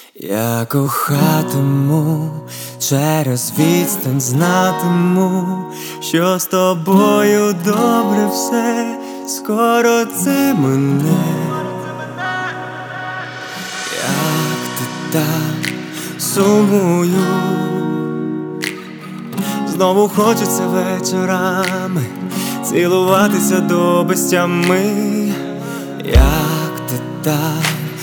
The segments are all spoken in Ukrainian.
Я кохатиму, через відстань знатиму, що з тобою добре все, скоро це мине. Як ти так сумую, знову хочеться вечорами цілуватися до безтями. Як ти так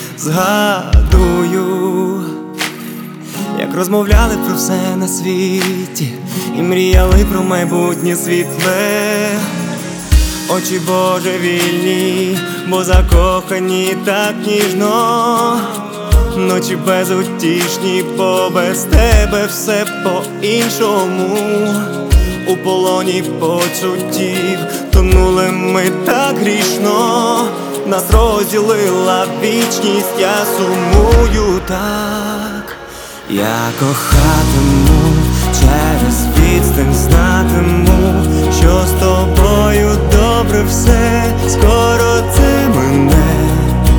згадую, як розмовляли про все на світі і мріяли про майбутнє світле. Очі божевільні, бо закохані так ніжно. Ночі безутішні, бо без тебе все по-іншому. У полоні почуттів тонули ми так грішно. Нас розділила вічність, я сумую так. Я кохатиму, через відстань знатиму, що з тобою добре все, скоро це мине.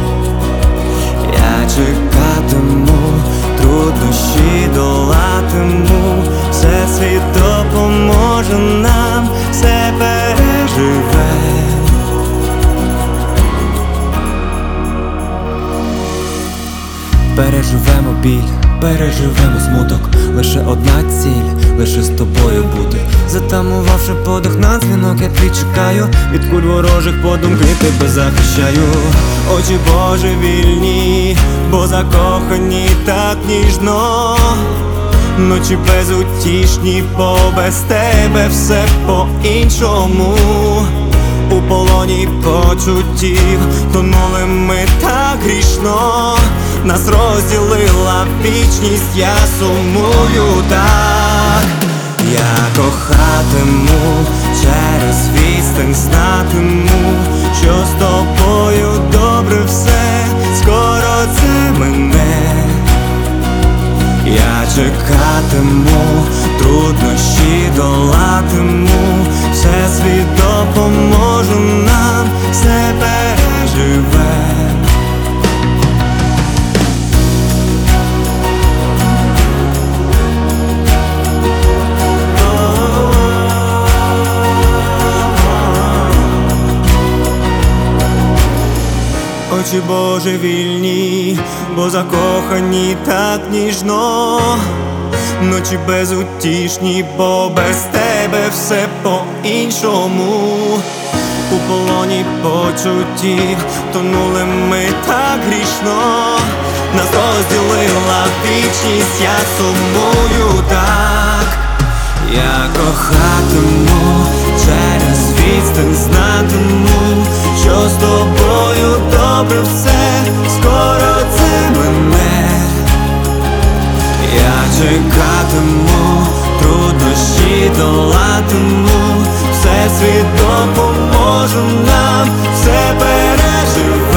Я чекатиму, труднощі долатиму, Всесвіт допоможе нам, все переживе. Переживемо біль, переживемо смуток, лише одна ціль, лише з тобою бути. Затамувавши подих на дзвінок, я твій чекаю, від куль ворожих подумки тебе захищаю. Очі божевільні, бо закохані так ніжно. Ночі безутішні, бо без тебе все по-іншому. У полоні почуттів тонули ми так грішно. Нас розділила вічність, я сумую так. Я кохатиму, через відстань знатиму, що з тобою добре все, скоро це мине. Я чекатиму, труднощі долатиму, Всесвіт допоможе нам, все переживе. Очі божевільні, бо закохані так ніжно. Ночі безутішні, бо без тебе все по-іншому. У полоні почуттів тонули ми так грішно. Нас розділила вічність, я сумую так. Я кохатиму, через відстань знатиму, що з тобою добре все, скоро це мине. Я чекатиму, труднощі долатиму, Всесвіт допоможе нам, все переживе.